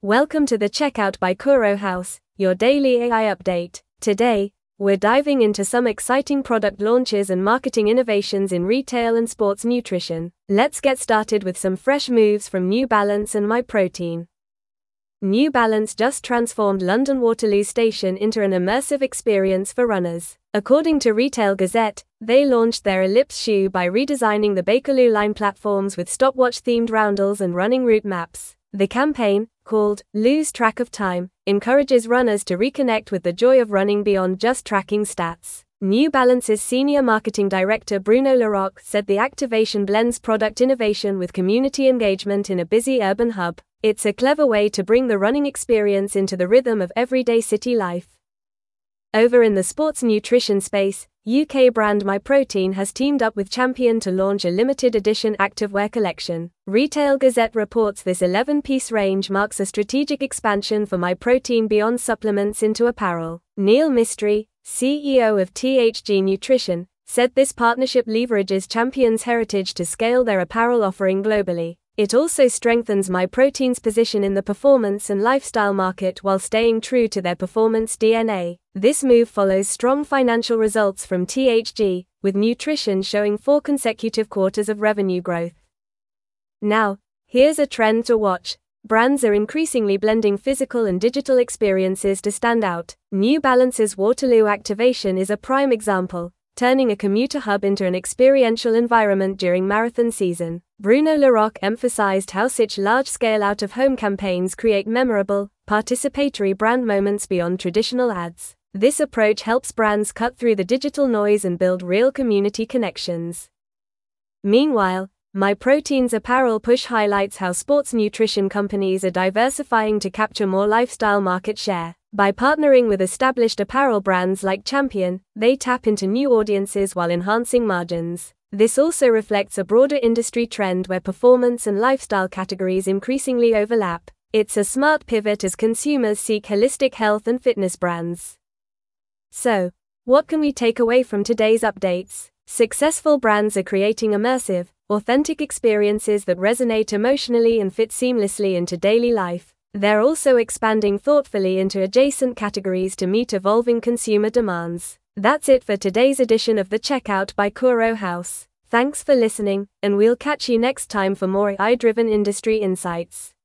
Welcome to the Checkout by Kuro House, your daily AI update. Today, we're diving into some exciting product launches and marketing innovations in retail and sports nutrition. Let's get started with some fresh moves from New Balance and MyProtein. New Balance just transformed London Waterloo Station into an immersive experience for runners. According to Retail Gazette, they launched their Ellipse shoe by redesigning the Bakerloo line platforms with stopwatch-themed roundels and running route maps. The campaign, called Lose Track of Time, encourages runners to reconnect with the joy of running beyond just tracking stats. New Balance's senior marketing director Bruno Larocque said the activation blends product innovation with community engagement in a busy urban hub. It's a clever way to bring the running experience into the rhythm of everyday city life. Over in the sports nutrition space, UK brand MyProtein has teamed up with Champion to launch a limited edition activewear collection. Retail Gazette reports this 11-piece range marks a strategic expansion for MyProtein beyond supplements into apparel. Neil Mistry, CEO of THG Nutrition, said this partnership leverages Champion's heritage to scale their apparel offering globally. It also strengthens MyProtein's position in the performance and lifestyle market while staying true to their performance DNA. This move follows strong financial results from THG, with nutrition showing 4 consecutive quarters of revenue growth. Now, here's a trend to watch. Brands are increasingly blending physical and digital experiences to stand out. New Balance's Waterloo activation is a prime example, turning a commuter hub into an experiential environment during marathon season. Bruno Larocque emphasized how such large-scale out-of-home campaigns create memorable, participatory brand moments beyond traditional ads. This approach helps brands cut through the digital noise and build real community connections. Meanwhile, MyProtein's apparel push highlights how sports nutrition companies are diversifying to capture more lifestyle market share. By partnering with established apparel brands like Champion, they tap into new audiences while enhancing margins. This also reflects a broader industry trend where performance and lifestyle categories increasingly overlap. It's a smart pivot as consumers seek holistic health and fitness brands. So, what can we take away from today's updates? Successful brands are creating immersive, authentic experiences that resonate emotionally and fit seamlessly into daily life. They're also expanding thoughtfully into adjacent categories to meet evolving consumer demands. That's it for today's edition of the Checkout by Kuro House. Thanks for listening, and we'll catch you next time for more AI-driven industry insights.